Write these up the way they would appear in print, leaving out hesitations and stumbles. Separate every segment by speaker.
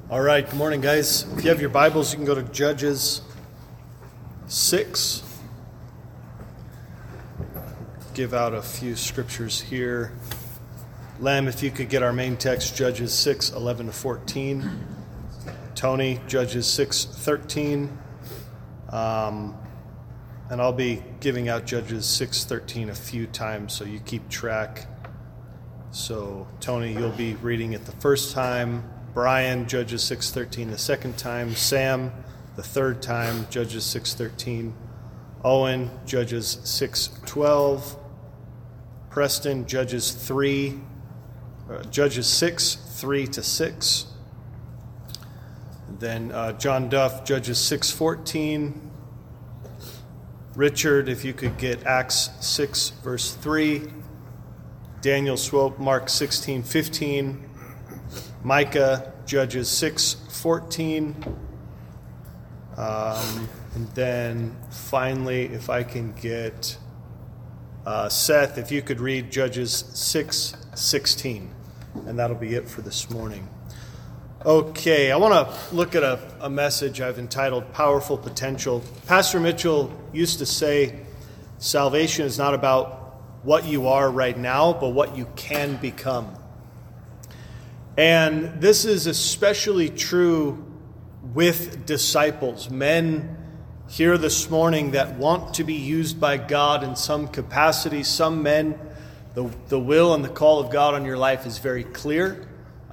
Speaker 1: All right, good morning, guys. If you have your Bibles, you can go to Judges 6. Give out a few scriptures here. Lamb, if you could get our main text, Judges 6, 11 to 14. Tony, Judges 6, 13. And I'll be giving out Judges 6, 13 a few times, so you keep track. So, Tony, you'll be reading it the first time. Brian, Judges 6:13 the second time. Sam, the third time, Judges 6:13. Owen, Judges 6:12. Preston, Judges 6, 3 to 6. Then John Duff, Judges 6:14. Richard, if you could get Acts 6, verse 3. Daniel Swope, Mark 16:15. Micah, Judges 6:14. And then finally, if I can get Seth, if you could read Judges 6:16. And that'll be it for this morning. Okay, I want to look at a message I've entitled Powerful Potential. Pastor Mitchell used to say, salvation is not about what you are right now, but what you can become. And this is especially true with disciples, men here this morning that want to be used by God in some capacity. Some men, the will and the call of God on your life is very clear.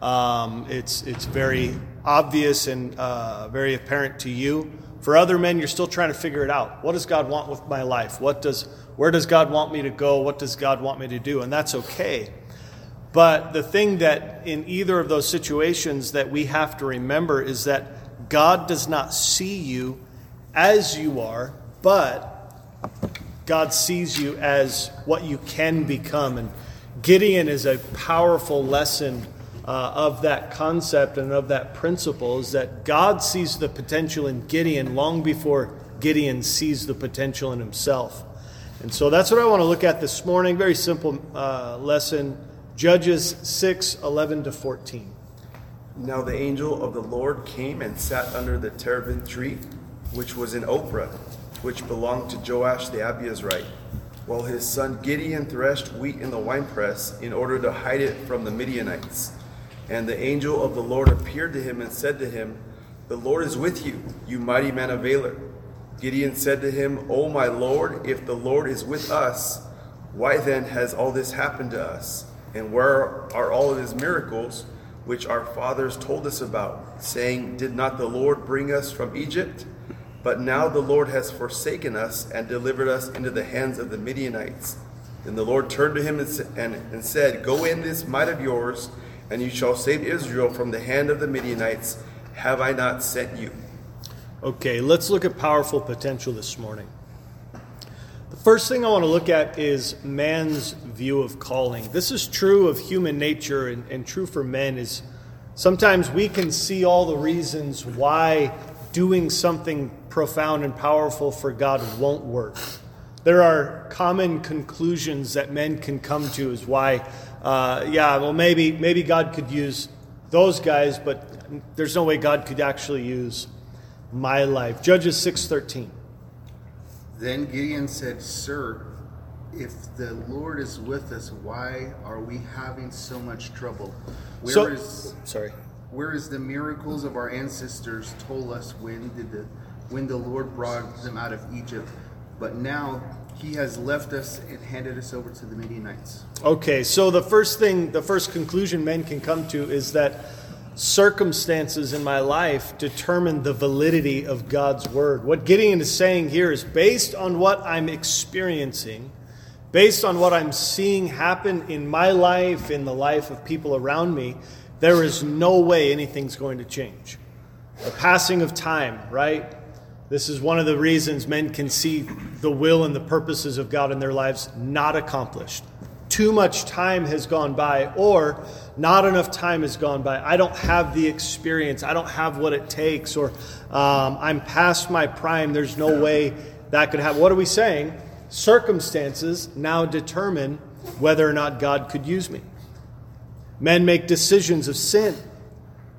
Speaker 1: It's very obvious and very apparent to you. For other men, you're still trying to figure it out. What does God want with my life? Where does God want me to go? What does God want me to do? And that's okay. But the thing that in either of those situations that we have to remember is that God does not see you as you are, but God sees you as what you can become. And Gideon is a powerful lesson of that concept and of that principle, is that God sees the potential in Gideon long before Gideon sees the potential in himself. And so that's what I want to look at this morning. Very simple lesson. Judges 6, 11 to 14.
Speaker 2: Now the angel of the Lord came and sat under the terebinth tree, which was in Ophrah, which belonged to Joash the Abiezrite, while his son Gideon threshed wheat in the winepress in order to hide it from the Midianites. And the angel of the Lord appeared to him and said to him, "The Lord is with you, you mighty man of valor." Gideon said to him, "O my Lord, if the Lord is with us, why then has all this happened to us? And where are all of his miracles, which our fathers told us about, saying, Did not the Lord bring us from Egypt? But now the Lord has forsaken us and delivered us into the hands of the Midianites." Then the Lord turned to him and said, "Go in this might of yours, and you shall save Israel from the hand of the Midianites. Have I not sent you?"
Speaker 1: Okay, let's look at powerful potential this morning. The first thing I want to look at is man's view of calling. This is true of human nature and true for men, is sometimes we can see all the reasons why doing something profound and powerful for God won't work. There are common conclusions that men can come to as why, maybe God could use those guys, but there's no way God could actually use my life. Judges 6:13.
Speaker 3: Then Gideon said, "Sir, if the Lord is with us, why are we having so much trouble? Where is the miracles of our ancestors told us when the Lord brought them out of Egypt? But now he has left us and handed us over to the Midianites." Okay, so the first conclusion men can come to is that circumstances in my life determine the validity of God's word. What Gideon is saying here is, based on what I'm experiencing, based on what I'm seeing happen in my life, in the life of people around me, there is no way anything's going to change. The passing of time, right? This is one of the reasons men can see the will and the purposes of God in their lives not accomplished. Too much time has gone by, or not enough time has gone by. I don't have the experience. I don't have what it takes, or I'm past my prime. There's no way that could happen. What are we saying? Circumstances now determine whether or not God could use me. Men make decisions of sin.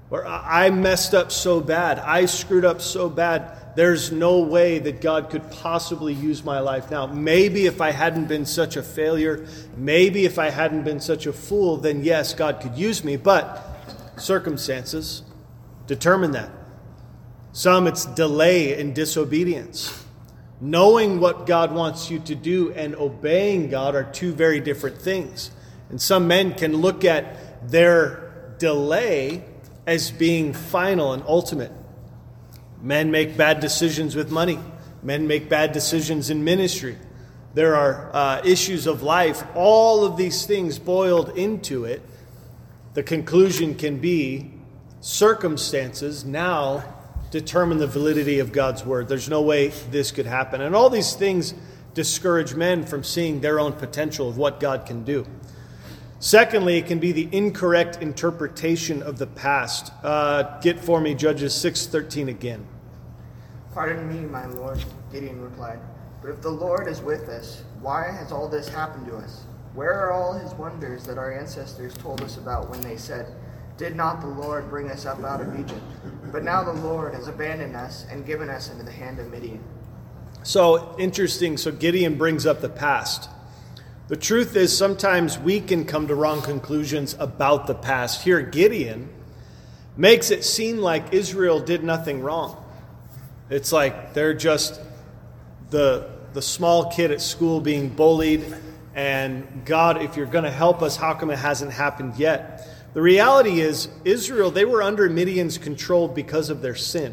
Speaker 1: Or I messed up so bad. I screwed up so bad. There's no way that God could possibly use my life now. Maybe if I hadn't been such a failure, maybe if I hadn't been such a fool, then yes, God could use me. But circumstances determine that. Some, it's delay and disobedience. Knowing what God wants you to do and obeying God are two very different things. And some men can look at their delay as being final and ultimate. Men make bad decisions with money. Men make bad decisions in ministry. There are issues of life. All of these things boiled into it. The conclusion can be circumstances now determine the validity of God's word. There's no way this could happen. And all these things discourage men from seeing their own potential of what God can do. Secondly, it can be the incorrect interpretation of the past. Get for me Judges 6:13 again.
Speaker 4: "Pardon me, my lord," Gideon replied, "but if the Lord is with us, why has all this happened to us? Where are all his wonders that our ancestors told us about when they said, 'Did not the Lord bring us up out of Egypt?' But now the Lord has abandoned us and given us into the hand of Midian."
Speaker 1: So interesting. So Gideon brings up the past. The truth is sometimes we can come to wrong conclusions about the past. Here Gideon makes it seem like Israel did nothing wrong. It's like they're just the small kid at school being bullied, and God, if you're going to help us, how come it hasn't happened yet? The reality is Israel, they were under Midian's control because of their sin.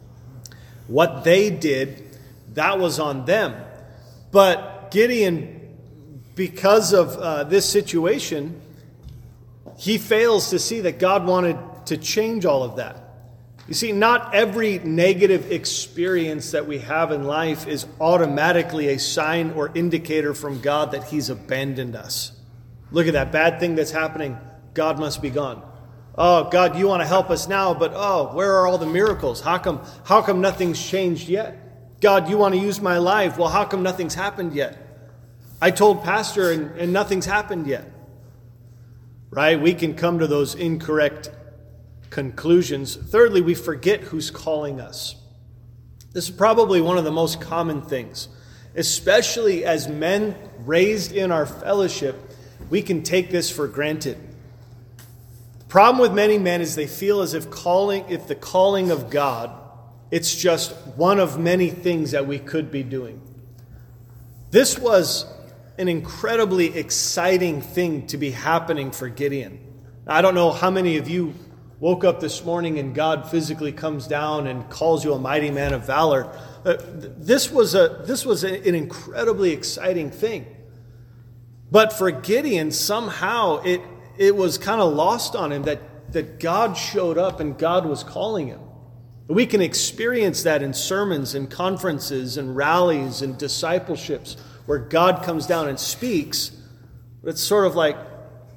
Speaker 1: What they did, that was on them. But Gideon, because of this situation, he fails to see that God wanted to change all of that. You see, not every negative experience that we have in life is automatically a sign or indicator from God that he's abandoned us. Look at that bad thing that's happening. God must be gone. Oh, God, you want to help us now, but where are all the miracles? How come nothing's changed yet? God, you want to use my life. Well, how come nothing's happened yet? I told Pastor and nothing's happened yet. Right? We can come to those incorrect conclusions. Thirdly, we forget who's calling us. This is probably one of the most common things, especially as men raised in our fellowship. We can take this for granted. The problem with many men is they feel as if the calling of God, it's just one of many things that we could be doing. This was an incredibly exciting thing to be happening for Gideon. I don't know how many of you woke up this morning and God physically comes down and calls you a mighty man of valor. This was an incredibly exciting thing. But for Gideon, somehow it was kind of lost on him that God showed up and God was calling him. We can experience that in sermons and conferences and rallies and discipleships where God comes down and speaks. But it's sort of like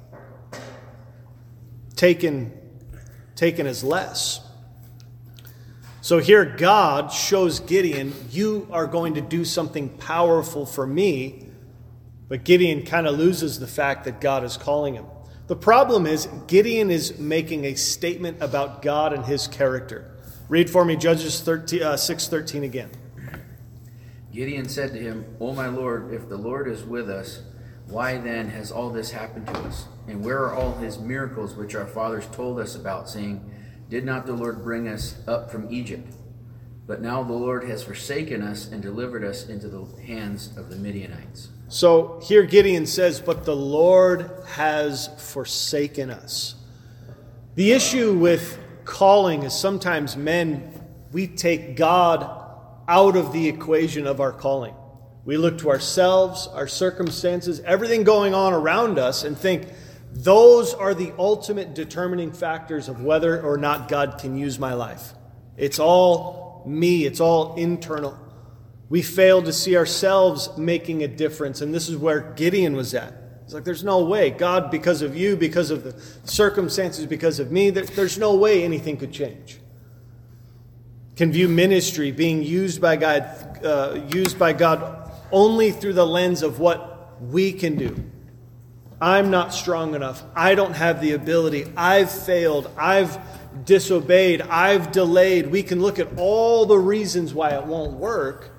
Speaker 1: taken as less. So here God shows Gideon, you are going to do something powerful for me. But Gideon kind of loses the fact that God is calling him. The problem is Gideon is making a statement about God and his character. Read for me Judges 6:13 again.
Speaker 5: Gideon said to him, "O my Lord, if the Lord is with us, why then has all this happened to us? And where are all his miracles which our fathers told us about, saying, 'Did not the Lord bring us up from Egypt?' But now the Lord has forsaken us and delivered us into the hands of the Midianites."
Speaker 1: So here Gideon says, but the Lord has forsaken us. The issue with calling is sometimes men, we take God out of the equation of our calling. We look to ourselves, our circumstances, everything going on around us and think those are the ultimate determining factors of whether or not God can use my life. It's all me. It's all internal. We fail to see ourselves making a difference. And this is where Gideon was at. It's like, there's no way. God, because of you, because of the circumstances, because of me, there's no way anything could change. Can view ministry being used by God only through the lens of what we can do. I'm not strong enough. I don't have the ability. I've failed. I've disobeyed. I've delayed. We can look at all the reasons why it won't work.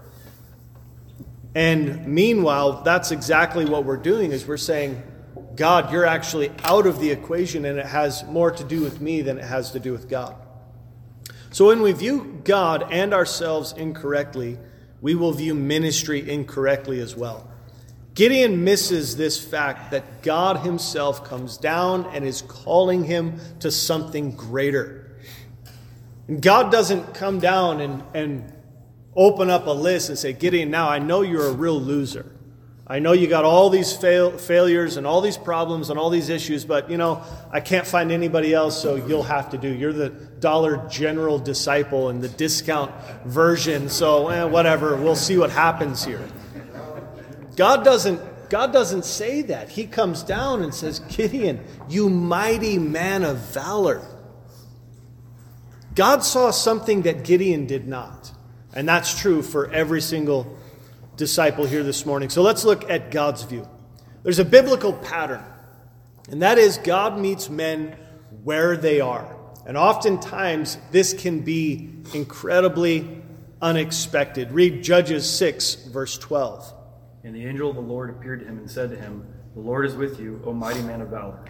Speaker 1: And meanwhile, that's exactly what we're doing, is we're saying, God, you're actually out of the equation, and it has more to do with me than it has to do with God. So when we view God and ourselves incorrectly, we will view ministry incorrectly as well. Gideon misses this fact that God himself comes down and is calling him to something greater. And God doesn't come down and open up a list and say, Gideon, now I know you're a real loser. I know you got all these failures and all these problems and all these issues, but, I can't find anybody else, so you'll have to do. You're the Dollar General disciple and the discount version, so whatever, we'll see what happens here. God doesn't say that. He comes down and says, Gideon, you mighty man of valor. God saw something that Gideon did not. And that's true for every single disciple here this morning. So let's look at God's view. There's a biblical pattern, and that is God meets men where they are. And oftentimes this can be incredibly unexpected. Read Judges 6, verse 12.
Speaker 6: And the angel of the Lord appeared to him and said to him, The Lord is with you, O mighty man of valor.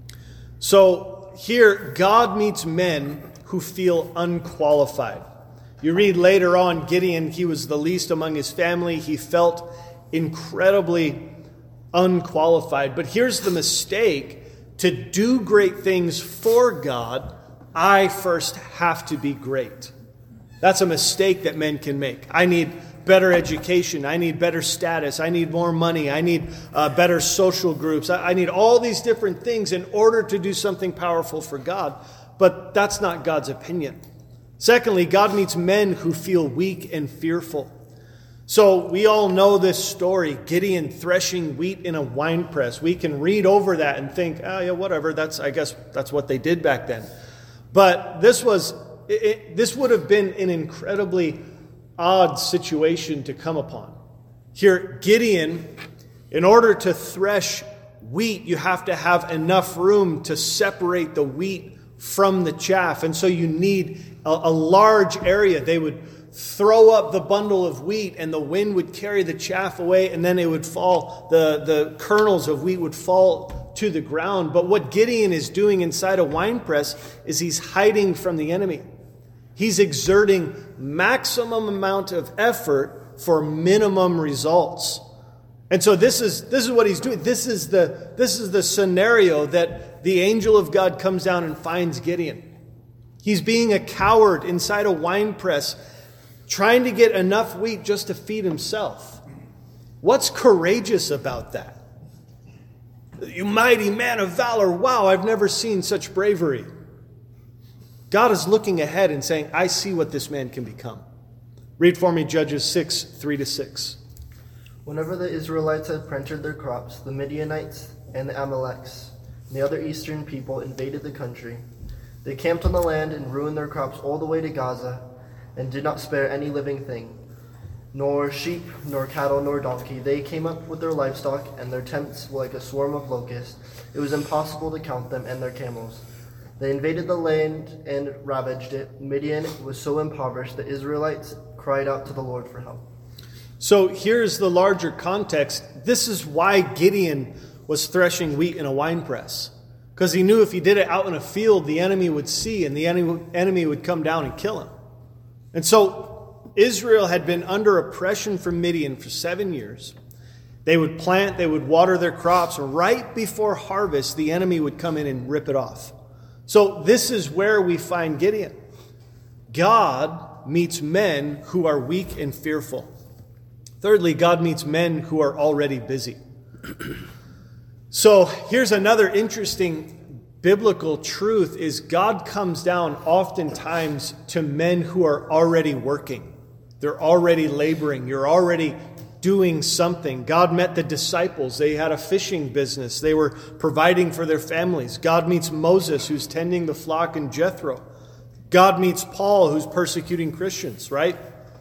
Speaker 1: So here, God meets men who feel unqualified. You read later on, Gideon, he was the least among his family. He felt incredibly unqualified. But here's the mistake. To do great things for God, I first have to be great. That's a mistake that men can make. I need better education. I need better status. I need more money. I need better social groups. I need all these different things in order to do something powerful for God. But that's not God's opinion. Secondly, God meets men who feel weak and fearful. So we all know this story, Gideon threshing wheat in a winepress. We can read over that and think, whatever, I guess that's what they did back then. But this would have been an incredibly odd situation to come upon. Here, Gideon, in order to thresh wheat, you have to have enough room to separate the wheat from the chaff. And so you need a large area. They would throw up the bundle of wheat and the wind would carry the chaff away, and then it would fall, the kernels of wheat would fall to the ground. But what Gideon is doing inside a winepress is he's hiding from the enemy. He's exerting maximum amount of effort for minimum results. And so this is what he's doing. This is the scenario that the angel of God comes down and finds Gideon. He's being a coward inside a winepress, trying to get enough wheat just to feed himself. What's courageous about that? You mighty man of valor. Wow, I've never seen such bravery. God is looking ahead and saying, I see what this man can become. Read for me Judges 6, 3-6.
Speaker 7: Whenever the Israelites had planted their crops, the Midianites and the Amaleks and the other eastern people invaded the country. They camped on the land and ruined their crops all the way to Gaza, and did not spare any living thing, nor sheep, nor cattle, nor donkey. They came up with their livestock, and their tents were like a swarm of locusts. It was impossible to count them and their camels. They invaded the land and ravaged it. Midian was so impoverished that Israelites cried out to the Lord for help.
Speaker 1: So here's the larger context. This is why Gideon was threshing wheat in a winepress. Because he knew if he did it out in a field, the enemy would see, and the enemy would come down and kill him. And so Israel had been under oppression from Midian for 7 years. They would plant, they would water their crops. Right before harvest, the enemy would come in and rip it off. So this is where we find Gideon. God meets men who are weak and fearful. Thirdly, God meets men who are already busy. So here's another interesting biblical truth is God comes down oftentimes to men who are already working. They're already laboring. You're already doing something. God met the disciples. They had a fishing business. They were providing for their families. God meets Moses, who's tending the flock in Jethro. God meets Paul, who's persecuting Christians, right?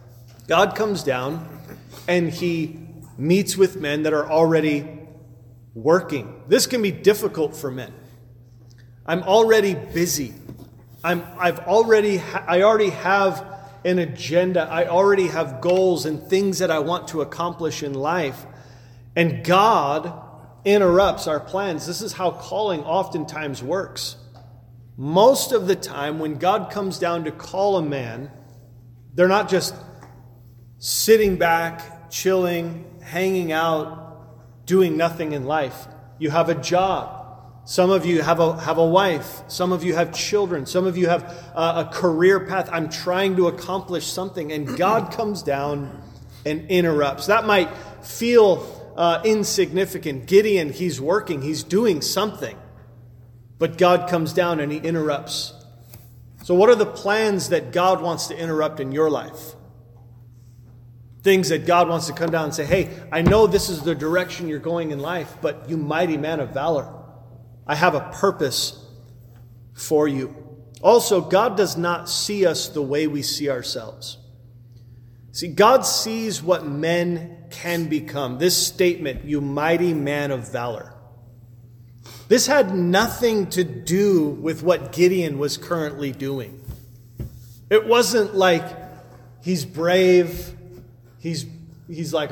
Speaker 1: God comes down and he meets with men that are already working. This can be difficult for men. I'm already busy. I already have an agenda. I already have goals and things that I want to accomplish in life. And God interrupts our plans. This is how calling oftentimes works. Most of the time, when God comes down to call a man, they're not just sitting back, chilling, hanging out, doing nothing in life. You have a job. Some of you have a wife. Some of you have children. Some of you have a career path. I'm trying to accomplish something. And God comes down and interrupts. That might feel insignificant. Gideon, he's working. He's doing something. But God comes down and he interrupts. So what are the plans that God wants to interrupt in your life? Things that God wants to come down and say, hey, I know this is the direction you're going in life, but you mighty man of valor, I have a purpose for you. Also, God does not see us the way we see ourselves. See, God sees what men can become. This statement, you mighty man of valor. This had nothing to do with what Gideon was currently doing. It wasn't like he's brave, he's like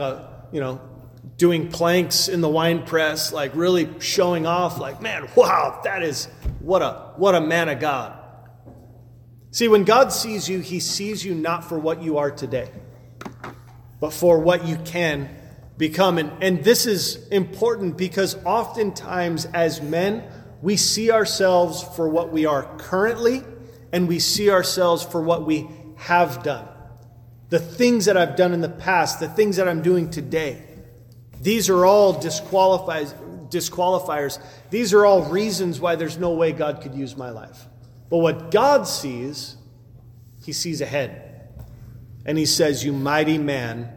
Speaker 1: doing planks in the wine press, like really showing off, like, man, wow, that is what a man of God. See, when God sees you, he sees you not for what you are today, but for what you can become. And this is important because oftentimes as men, we see ourselves for what we are currently, and we see ourselves for what we have done. The things that I've done in the past, the things that I'm doing today, these are all disqualifiers. These are all reasons why there's no way God could use my life. But what God sees, he sees ahead. And he says, you mighty man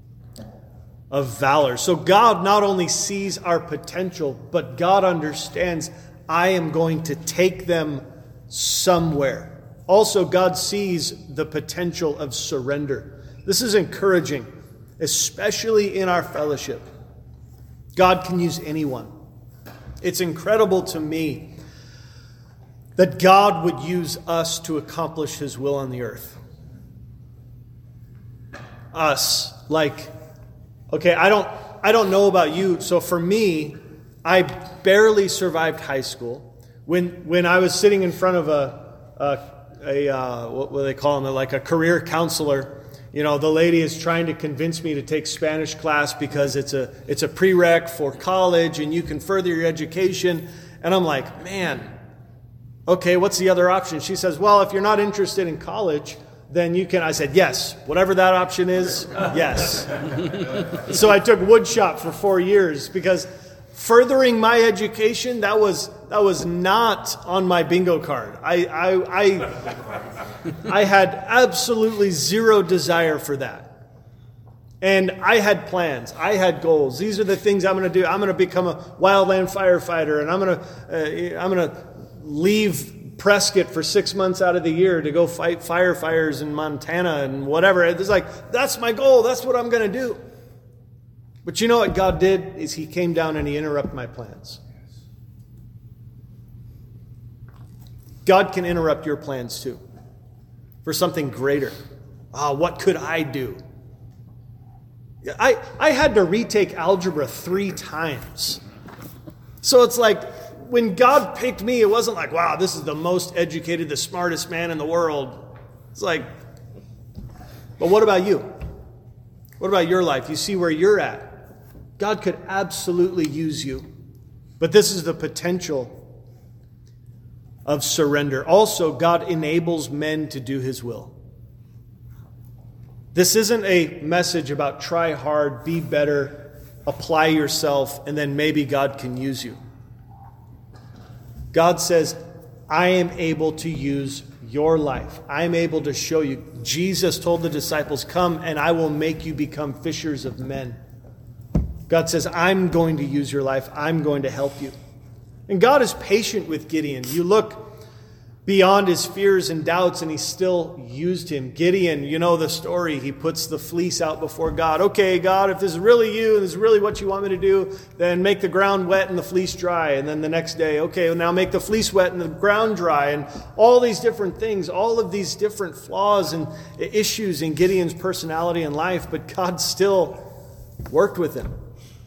Speaker 1: of valor. So God not only sees our potential, but God understands I am going to take them somewhere. Also, God sees the potential of surrender. This is encouraging, especially in our fellowship. God can use anyone. It's incredible to me that God would use us to accomplish his will on the earth. Us, like, okay, I don't know about you. So for me, I barely survived high school. When I was sitting in front of what do they call them? Like a career counselor. You know, the lady is trying to convince me to take Spanish class because it's a prereq for college and you can further your education. And I'm like, man, okay, what's the other option? She says, well, if you're not interested in college, then you can. I said, yes, whatever that option is, yes. So I took woodshop for 4 years because furthering my education, that was not on my bingo card. I had absolutely zero desire for that. And I had plans. I had goals. These are the things I'm going to do. I'm going to become a wildland firefighter, and I'm going to leave Prescott for 6 months out of the year to go fight firefighters in Montana and whatever. It's like, that's my goal. That's what I'm going to do. But you know what God did is he came down and he interrupted my plans. God can interrupt your plans too for something greater. What could I do? I had to retake algebra 3 times. So it's like when God picked me, it wasn't like, wow, this is the most educated, the smartest man in the world. It's like, but what about you? What about your life? You see where you're at. God could absolutely use you. But this is the potential of surrender. Also, God enables men to do his will. This isn't a message about try hard, be better, apply yourself, and then maybe God can use you. God says, I am able to use your life. I am able to show you. Jesus told the disciples, come and I will make you become fishers of men. God says, I'm going to use your life. I'm going to help you. And God is patient with Gideon. You look beyond his fears and doubts, and he still used him. Gideon, you know the story. He puts the fleece out before God. Okay, God, if this is really you, and this is really what you want me to do, then make the ground wet and the fleece dry. And then the next day, okay, now make the fleece wet and the ground dry. And all these different things, all of these different flaws and issues in Gideon's personality and life, but God still worked with him.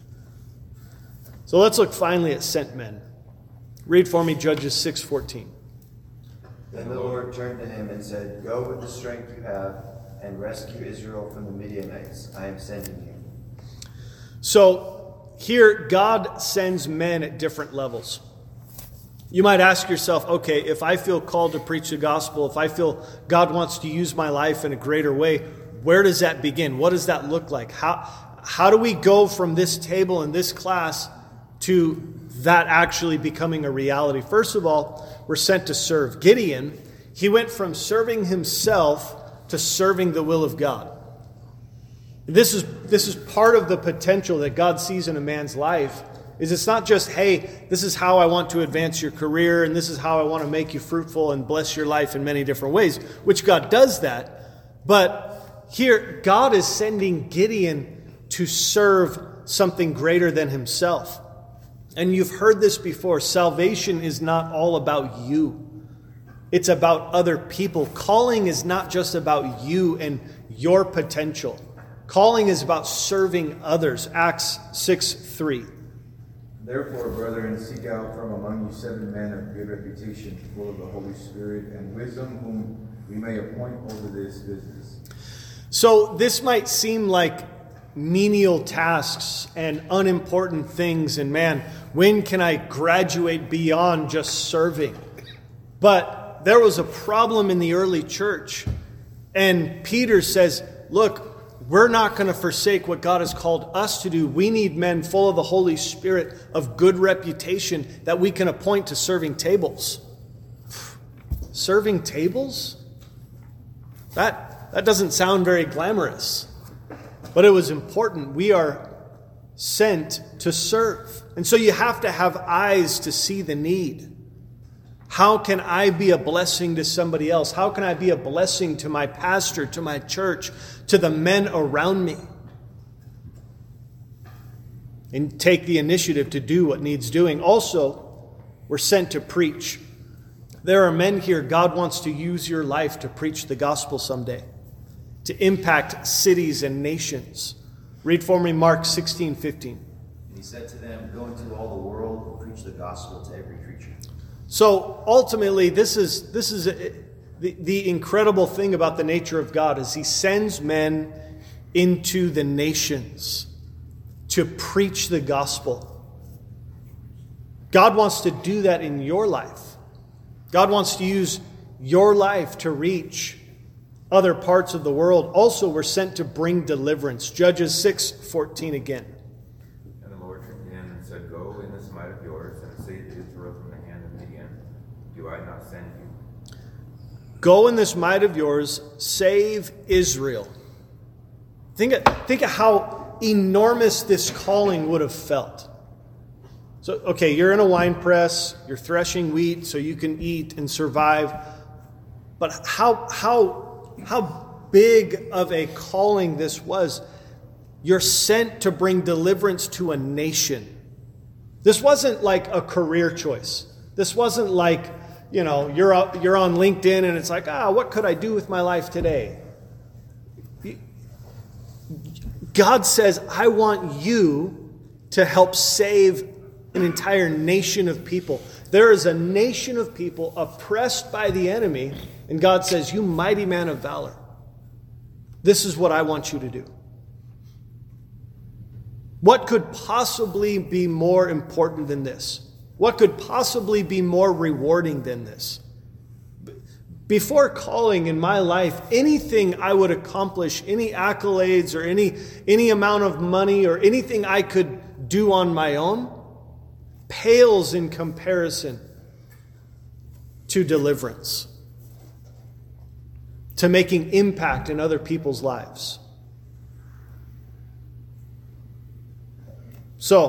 Speaker 1: So let's look finally at sent men. Read for me Judges 6:14.
Speaker 8: Then the Lord turned to him and said, "Go with the strength you have and rescue Israel from the Midianites. I am sending you."
Speaker 1: So here God sends men at different levels. You might ask yourself, okay, if I feel called to preach the gospel, if I feel God wants to use my life in a greater way, where does that begin? What does that look like? How do we go from this table in this class to that actually becoming a reality? First of all, we're sent to serve. Gideon, he went from serving himself to serving the will of God. This is part of the potential that God sees in a man's life. Is it's not just, hey, this is how I want to advance your career, and this is how I want to make you fruitful and bless your life in many different ways, which God does that. But here, God is sending Gideon to serve something greater than himself. And you've heard this before. Salvation is not all about you. It's about other people. Calling is not just about you and your potential. Calling is about serving others. Acts 6:3.
Speaker 9: Therefore, brethren, seek out from among you 7 men of good reputation, full of the Holy Spirit and wisdom, whom we may appoint over this business.
Speaker 1: So this might seem like menial tasks and unimportant things, and man, when can I graduate beyond just serving? But there was a problem in the early church, and Peter says, look, we're not going to forsake what God has called us to do. We need men full of the Holy Spirit, of good reputation, that we can appoint to serving tables. Serving tables? That doesn't sound very glamorous. But it was important. We are sent to serve. And so you have to have eyes to see the need. How can I be a blessing to somebody else? How can I be a blessing to my pastor, to my church, to the men around me? And take the initiative to do what needs doing. Also, we're sent to preach. There are men here, God wants to use your life to preach the gospel someday, to impact cities and nations. Read for me Mark 16:15.
Speaker 8: And he said to them, "Go into all the world and preach the gospel to every creature."
Speaker 1: So ultimately, this is the incredible thing about the nature of God is he sends men into the nations to preach the gospel. God wants to do that in your life. God wants to use your life to reach other parts of the world. Also, we're sent to bring deliverance. Judges 6:14 again.
Speaker 9: And the Lord turned to him and said, "Go in this might of yours and save Israel from the hand of Midian. Do I not send you?"
Speaker 1: Go in this might of yours, save Israel. Think of how enormous this calling would have felt. So, okay, you're in a wine press, you're threshing wheat so you can eat and survive. But how big of a calling this was. You're sent to bring deliverance to a nation. This wasn't like a career choice. This wasn't like, you're on LinkedIn and it's like, what could I do with my life today? God says, I want you to help save an entire nation of people. There is a nation of people oppressed by the enemy, and God says, you mighty man of valor, this is what I want you to do. What could possibly be more important than this? What could possibly be more rewarding than this? Before calling in my life, anything I would accomplish, any accolades or any amount of money or anything I could do on my own, pales in comparison to deliverance, to making impact in other people's lives.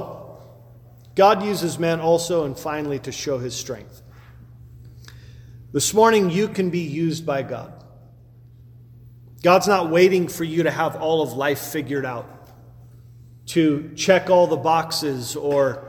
Speaker 1: So, God uses men also and finally to show his strength. This morning, you can be used by God. God's not waiting for you to have all of life figured out, to check all the boxes, or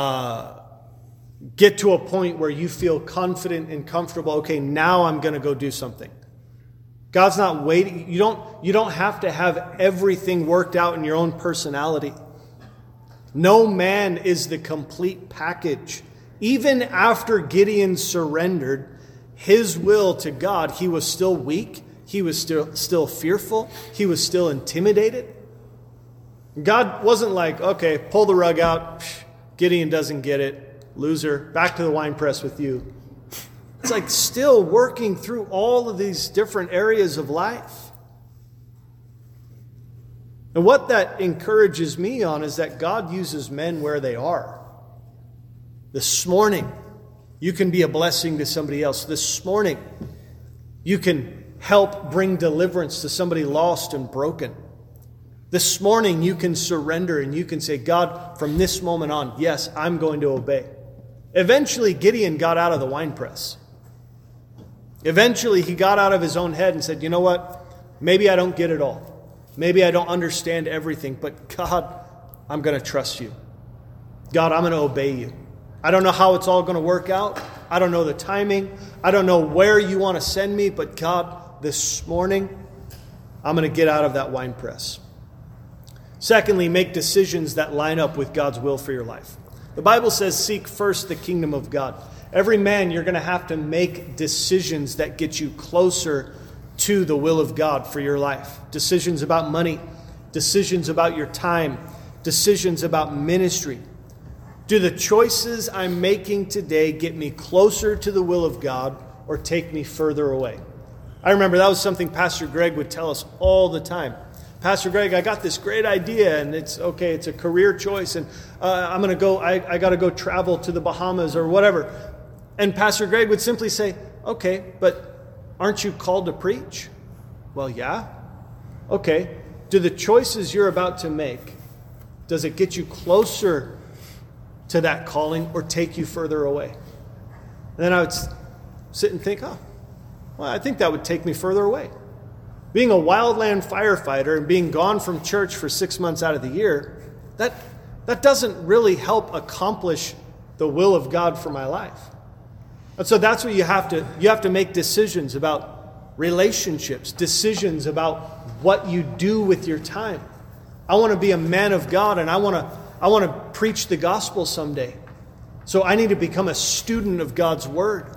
Speaker 1: get to a point where you feel confident and comfortable. Okay, now I'm going to go do something. God's not waiting. You don't have to have everything worked out in your own personality. No man is the complete package. Even after Gideon surrendered his will to God, he was still weak. He was still fearful. He was still intimidated. God wasn't like, okay, pull the rug out. Gideon doesn't get it. Loser. Back to the wine press with you. It's like still working through all of these different areas of life. And what that encourages me on is that God uses men where they are. This morning, you can be a blessing to somebody else. This morning, you can help bring deliverance to somebody lost and broken. This morning, you can surrender and you can say, God, from this moment on, yes, I'm going to obey. Eventually, Gideon got out of the winepress. Eventually, he got out of his own head and said, you know what? Maybe I don't get it all. Maybe I don't understand everything, but God, I'm going to trust you. God, I'm going to obey you. I don't know how it's all going to work out. I don't know the timing. I don't know where you want to send me, but God, this morning, I'm going to get out of that winepress. Secondly, make decisions that line up with God's will for your life. The Bible says, seek first the kingdom of God. Every man, you're going to have to make decisions that get you closer to the will of God for your life. Decisions about money, decisions about your time, decisions about ministry. Do the choices I'm making today get me closer to the will of God or take me further away? I remember that was something Pastor Greg would tell us all the time. Pastor Greg, I got this great idea, and it's a career choice, and I'm going to go, I got to go travel to the Bahamas or whatever. And Pastor Greg would simply say, okay, but aren't you called to preach? Well, yeah. Okay, do the choices you're about to make, does it get you closer to that calling or take you further away? And then I would sit and think, I think that would take me further away. Being a wildland firefighter and being gone from church for 6 months out of the year, that doesn't really help accomplish the will of God for my life. And so that's what you have to make decisions about relationships, decisions about what you do with your time. I want to be a man of God, and I want to preach the gospel someday. So I need to become a student of God's word.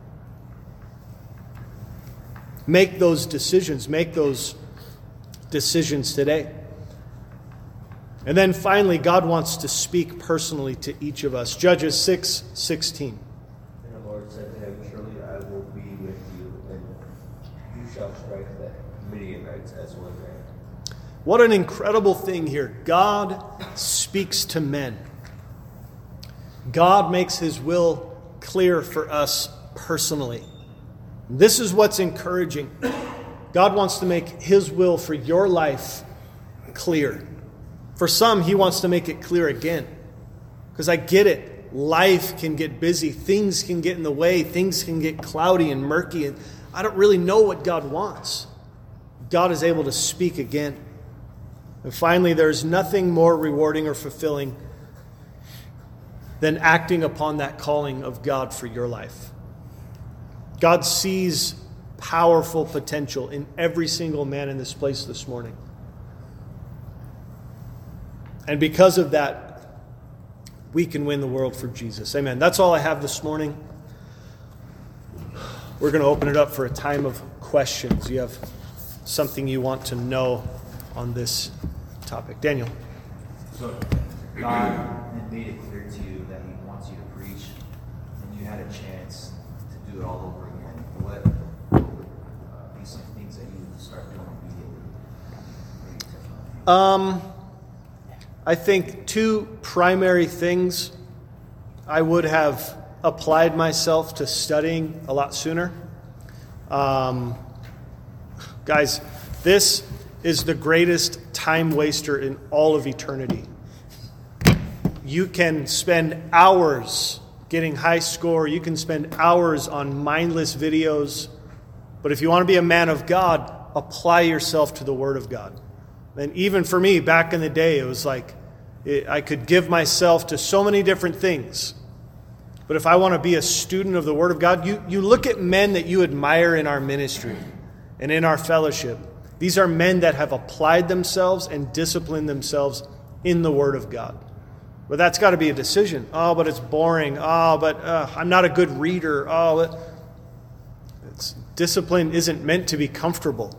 Speaker 1: Make those decisions. Make those decisions today. And then finally, God wants to speak personally to each of us. Judges 6:16.
Speaker 8: And the Lord said to him, surely I will be with you, and you shall strike the Midianites as one man.
Speaker 1: What an incredible thing here. God speaks to men. God makes his will clear for us personally. This is what's encouraging. God wants to make his will for your life clear. For some, he wants to make it clear again. Because I get it. Life can get busy. Things can get in the way. Things can get cloudy and murky. And I don't really know what God wants. God is able to speak again. And finally, there's nothing more rewarding or fulfilling than acting upon that calling of God for your life. God sees powerful potential in every single man in this place this morning. And because of that, we can win the world for Jesus. Amen. That's all I have this morning. We're going to open it up for a time of questions. You have something you want to know on this topic. Daniel.
Speaker 10: So God had made it clear to you that he wants you to preach, and you had a chance to do it all over again. What would be some things that you would start doing immediately?
Speaker 1: I think two primary things. I would have applied myself to studying a lot sooner. Guys, this is the greatest time waster in all of eternity. You can spend hours getting high score. You can spend hours on mindless videos. But if you want to be a man of God, apply yourself to the Word of God. And even for me, back in the day, it was like I could give myself to so many different things. But if I want to be a student of the Word of God, you look at men that you admire in our ministry and in our fellowship. These are men that have applied themselves and disciplined themselves in the Word of God. But that's got to be a decision. Oh, but it's boring. Oh, but I'm not a good reader. Oh, discipline isn't meant to be comfortable.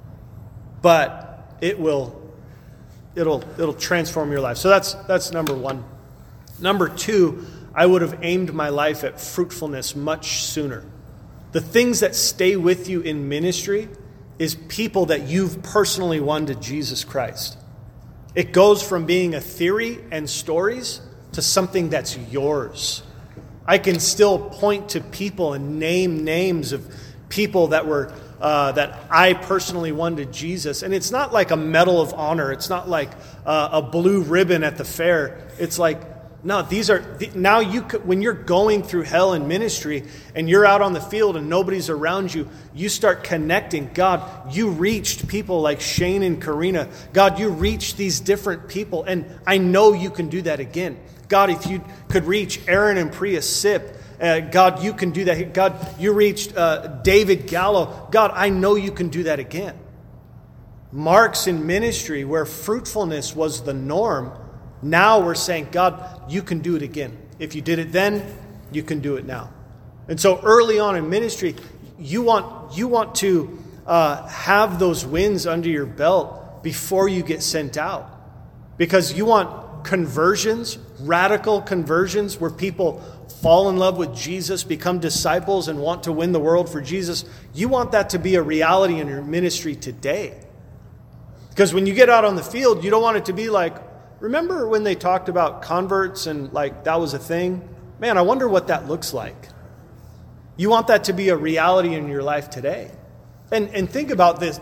Speaker 1: But it'll transform your life. So that's number one. Number two, I would have aimed my life at fruitfulness much sooner. The things that stay with you in ministry is people that you've personally won to Jesus Christ. It goes from being a theory and stories to something that's yours. I can still point to people and name names of people that were that I personally won to Jesus. And it's not like a medal of honor. It's not like a blue ribbon at the fair. It's like, no, these are, now when you're going through hell in ministry and you're out on the field and nobody's around you, you start connecting. God, you reached people like Shane and Karina. God, you reached these different people. And I know you can do that again. God, if you could reach Aaron and Priya Sip, God, you can do that. God, you reached David Gallo. God, I know you can do that again. Marks in ministry where fruitfulness was the norm. Now we're saying, God, you can do it again. If you did it then, you can do it now. And so early on in ministry, you want to have those wins under your belt before you get sent out. Because you want conversions, radical conversions, where people fall in love with Jesus, become disciples, and want to win the world for Jesus. You want that to be a reality in your ministry today. Because when you get out on the field, you don't want it to be like, remember when they talked about converts and like that was a thing? Man, I wonder what that looks like. You want that to be a reality in your life today. And think about this.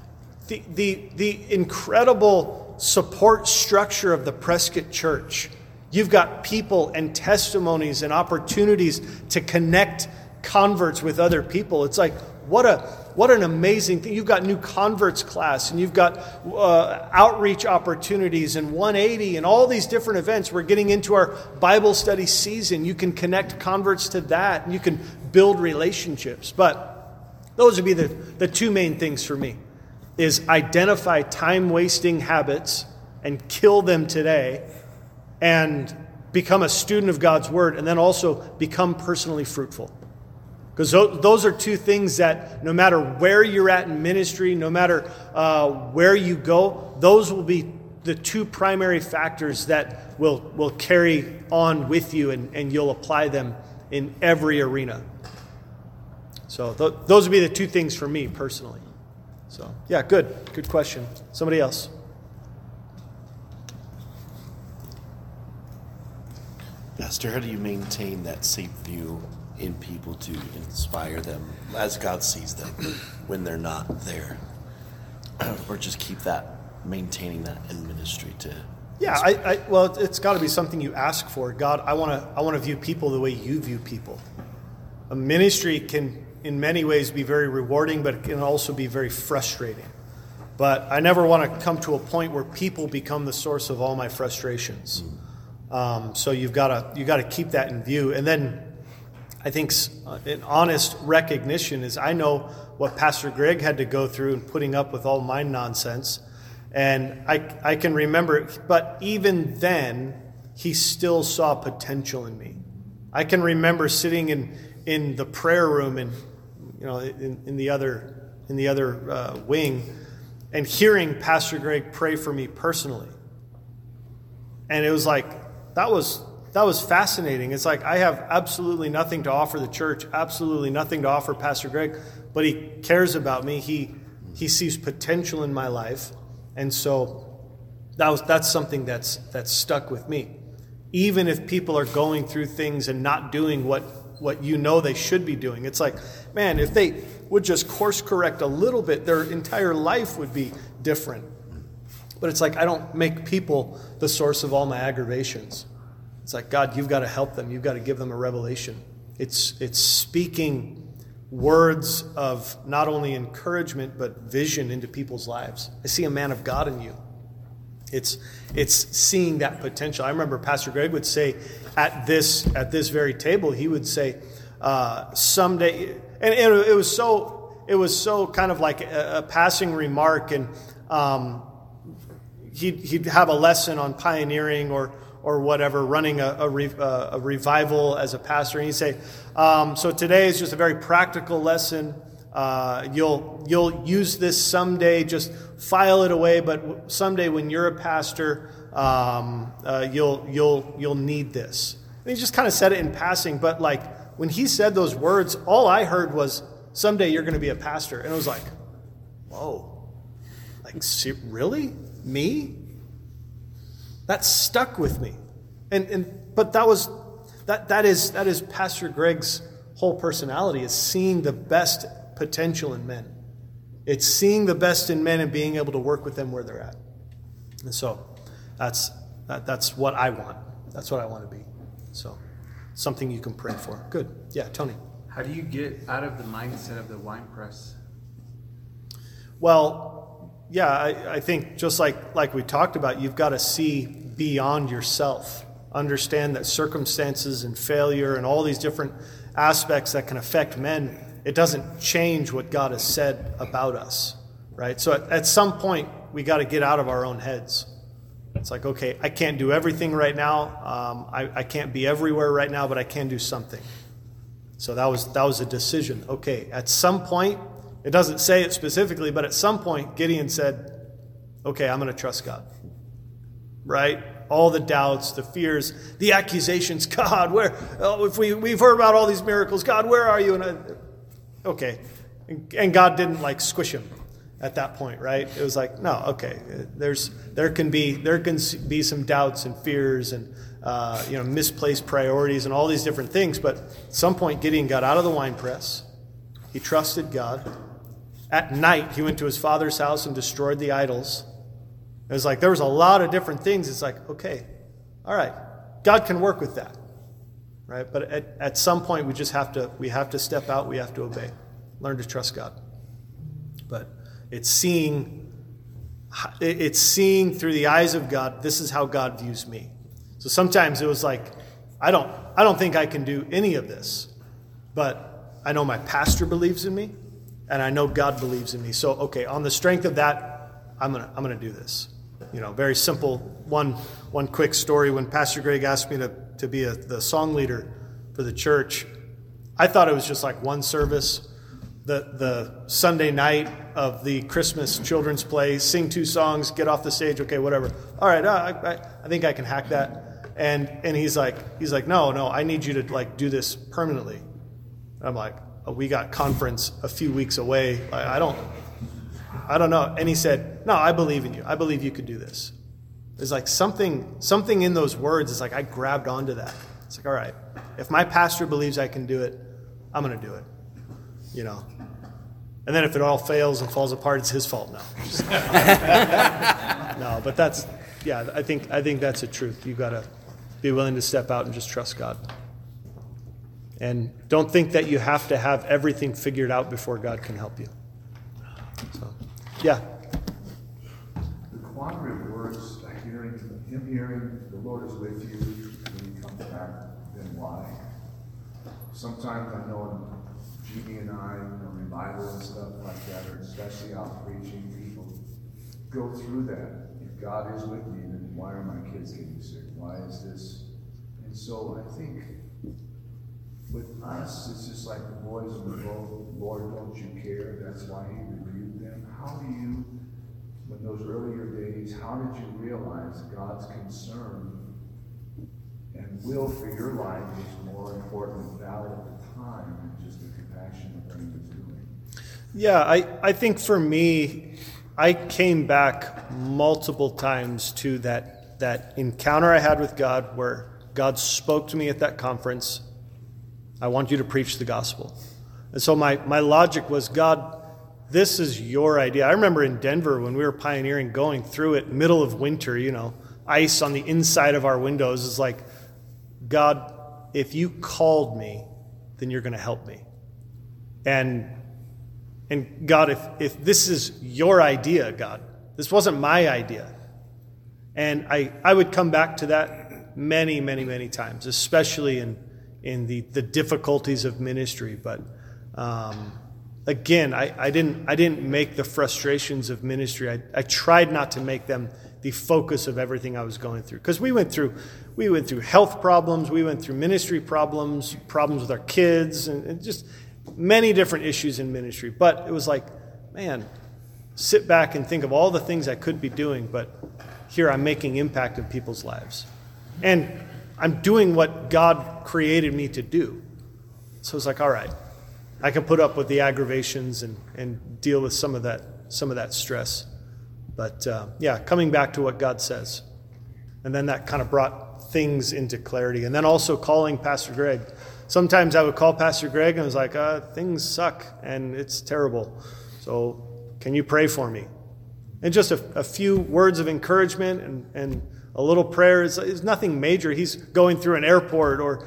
Speaker 1: The incredible support structure of the Prescott Church. You've got people and testimonies and opportunities to connect converts with other people. It's like, what an amazing thing. You've got new converts class, and you've got outreach opportunities and 180 and all these different events. We're getting into our Bible study season. You can connect converts to that, and you can build relationships. But those would be the two main things for me, is identify time-wasting habits and kill them today, and become a student of God's Word, and then also become personally fruitful. Because those are two things that no matter where you're at in ministry, no matter where you go, those will be the two primary factors that will carry on with you, and you'll apply them in every arena. So those would be the two things for me personally. So yeah, good question. Somebody else?
Speaker 11: Pastor, how do you maintain that safe view in people to inspire them as God sees them when they're not there? Or just keep maintaining that in ministry to...
Speaker 1: Yeah, well, it's got to be something you ask for. God, I want to view people the way you view people. A ministry can, in many ways, be very rewarding, but it can also be very frustrating. But I never want to come to a point where people become the source of all my frustrations. So you've got to keep that in view. And then I think an honest recognition is, I know what Pastor Greg had to go through in putting up with all my nonsense. And I can remember it. But even then, he still saw potential in me. I can remember sitting in the prayer room and in the other wing and hearing Pastor Greg pray for me personally. And it was like, that was fascinating. It's like, I have absolutely nothing to offer the church, absolutely nothing to offer Pastor Greg, but he cares about me. He sees potential in my life. And so that's something that's stuck with me. Even if people are going through things and not doing what you know they should be doing. It's like, man, if they would just course correct a little bit, their entire life would be different. But it's like, I don't make people the source of all my aggravations. It's like, God, you've got to help them. You've got to give them a revelation. It's speaking words of not only encouragement, but vision into people's lives. I see a man of God in you. It's seeing that potential. I remember Pastor Greg would say at this very table, he would say, someday, and it was so kind of like a passing remark, and he'd have a lesson on pioneering or whatever, running a revival as a pastor, and he'd say, so today is just a very practical lesson. You'll use this someday, just file it away, but someday when you're a pastor, you'll need this. And he just kind of said it in passing, but like when he said those words, all I heard was, someday you're going to be a pastor. And it was like, whoa, like, really? Me? That stuck with me. But that is Pastor Greg's whole personality, is seeing the best potential in men. It's seeing the best in men and being able to work with them where they're at. And so that's what I want. That's what I want to be. So something you can pray for. Good. Yeah, Tony.
Speaker 3: How do you get out of the mindset of the wine press?
Speaker 1: Well, yeah, I think just like we talked about, you've got to see beyond yourself. Understand that circumstances and failure and all these different aspects that can affect men, it doesn't change what God has said about us, right? So at some point, we got to get out of our own heads. It's like, okay, I can't do everything right now. I can't be everywhere right now, but I can do something. So that was a decision. Okay, at some point, it doesn't say it specifically, but at some point, Gideon said, okay, I'm going to trust God. Right? All the doubts, the fears, the accusations. God, where? Oh, if we've heard about all these miracles, God, where are you? Okay. And God didn't like squish him at that point, right? It was like, no, okay. There can be some doubts and fears and misplaced priorities and all these different things. But at some point, Gideon got out of the winepress. He trusted God. At night, he went to his father's house and destroyed the idols. It was like there was a lot of different things. It's like, okay, all right, God can work with that, right? But at some point, we have to step out. We have to obey, learn to trust God. But it's seeing through the eyes of God. This is how God views me. So sometimes it was like, I don't think I can do any of this, but I know my pastor believes in me, and I know God believes in me. So okay, on the strength of that, I'm gonna do this. Very simple. One quick story. When Pastor Greg asked me to be the song leader for the church, I thought it was just like one service, the Sunday night of the Christmas children's play, sing 2 songs, get off the stage, okay, whatever. All right, I think I can hack that. And he's like, no, I need you to like do this permanently. And I'm like, oh, we got conference a few weeks away. I don't know. And he said, no, I believe in you. I believe you could do this. There's like something in those words. It's like I grabbed onto that. It's like, all right, if my pastor believes I can do it, I'm going to do it. And then if it all fails and falls apart, it's his fault. No, no. But I think that's the truth. You got to be willing to step out and just trust God. And don't think that you have to have everything figured out before God can help you. So, yeah.
Speaker 12: The quandary of words, hearing the Lord is with you when he comes back, then why? Sometimes I know Jeannie and I, revival and stuff like that, or especially out preaching, people go through that. If God is with me, then why are my kids getting sick? Why is this? And so I think with us, it's just like the boys in the boat, Lord, don't you care? That's why he rebuked them. How do you, in those earlier days, how did you realize God's concern and will for your life was more important and valid at the time than just the compassion of what he was doing?
Speaker 1: Yeah, I think for me, I came back multiple times to that encounter I had with God where God spoke to me at that conference. I want you to preach the gospel. And so my logic was, God, this is your idea. I remember in Denver when we were pioneering, going through it, middle of winter, ice on the inside of our windows. Is like, God, if you called me, then you're going to help me. And God, if this is your idea, God, this wasn't my idea. And I would come back to that many, many, many times, especially in the difficulties of ministry. But again, I didn't make the frustrations of ministry. I tried not to make them the focus of everything I was going through. Because we went through health problems, we went through ministry problems with our kids, and just many different issues in ministry. But it was like, man, sit back and think of all the things I could be doing, but here I'm making impact in people's lives. And I'm doing what God created me to do. So it's like, all right, I can put up with the aggravations and deal with some of that stress. But coming back to what God says. And then that kind of brought things into clarity. And then also calling Pastor Greg. Sometimes I would call Pastor Greg and I was like, things suck and it's terrible. So can you pray for me? And just a few words of encouragement and a little prayer is nothing major. He's going through an airport, or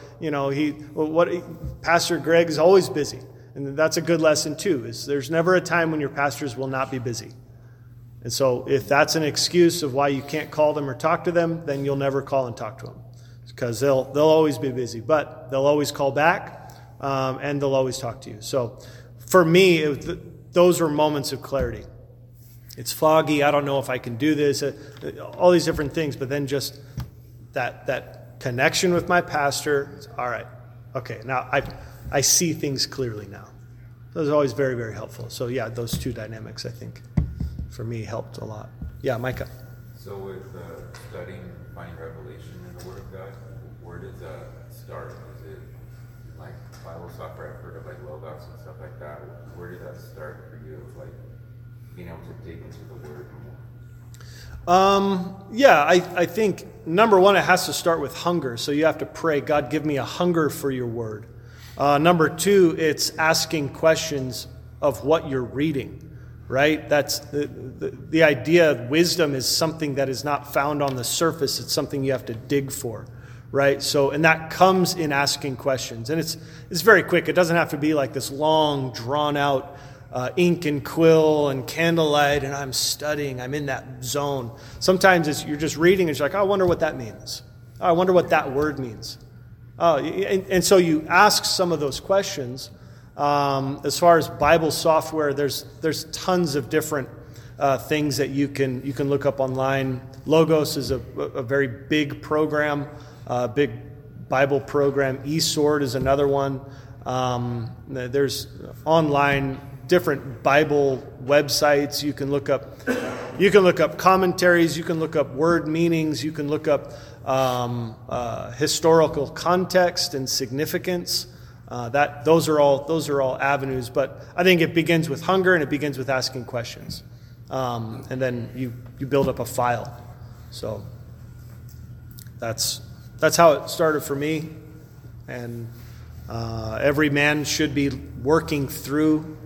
Speaker 1: Pastor Greg is always busy. And that's a good lesson too, is there's never a time when your pastors will not be busy. And so if that's an excuse of why you can't call them or talk to them, then you'll never call and talk to them, because they'll always be busy. But they'll always call back, and they'll always talk to you. So for me, those were moments of clarity. It's foggy. I don't know if I can do this. All these different things. But then just that connection with my pastor. All right. Okay. Now I see things clearly now. Those are always very, very helpful. So yeah, those two dynamics, I think, for me helped a lot. Yeah, Micah.
Speaker 13: So with studying, finding revelation in the Word of God, where does that start? Is it like Bible software? I've heard of like Logos and stuff like that. Where did that start for you? Like being able to dig into the Word more?
Speaker 1: I think number one, it has to start with hunger. So you have to pray, God, give me a hunger for your Word. Number two, it's asking questions of what you're reading. Right? That's the idea of wisdom is something that is not found on the surface. It's something you have to dig for, right? So, and that comes in asking questions. And it's very quick. It doesn't have to be like this long, drawn out ink and quill and candlelight, and I'm studying. I'm in that zone. Sometimes you're just reading and you're like, I wonder what that means. I wonder what that word means. And so you ask some of those questions. As far as Bible software, there's tons of different things that you can look up online. Logos is a very big program, big Bible program. eSword is another one. There's online different Bible websites. You can look up commentaries. You can look up word meanings. You can look up historical context and significance. Those are all avenues, but I think it begins with hunger and it begins with asking questions, and then you build up a file. So that's how it started for me, and every man should be working through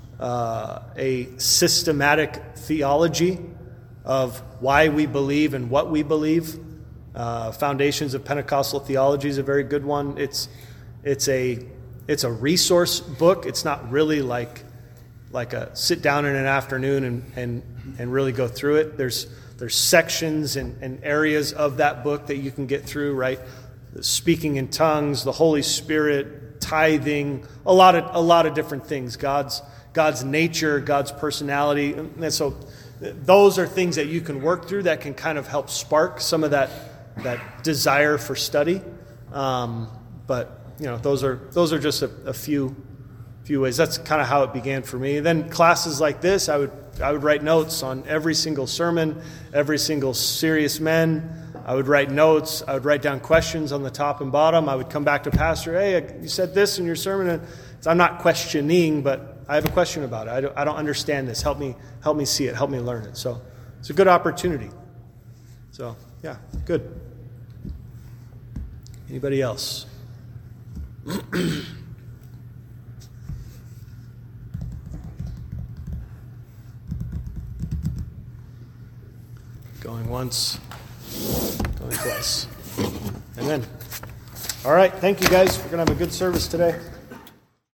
Speaker 1: a systematic theology of why we believe and what we believe. Foundations of Pentecostal Theology is a very good one. It's a resource book. It's not really like a sit down in an afternoon and really go through it. There's sections and areas of that book that you can get through, right? Speaking in tongues, the Holy Spirit, tithing, a lot of different things. God's nature, God's personality. And so those are things that you can work through that can kind of help spark some of that desire for study. But those are just a few ways. That's kind of how it began for me. Then classes like this, I would write notes on every single sermon, every single serious men. I would write notes. I would write down questions on the top and bottom. I would come back to pastor. Hey, you said this in your sermon. And I'm not questioning, but I have a question about it. I don't understand this. Help me see it. Help me learn it. So it's a good opportunity. So yeah, good. Anybody else? Going once, going twice. Amen. All right, thank you guys. We're going to have a good service today.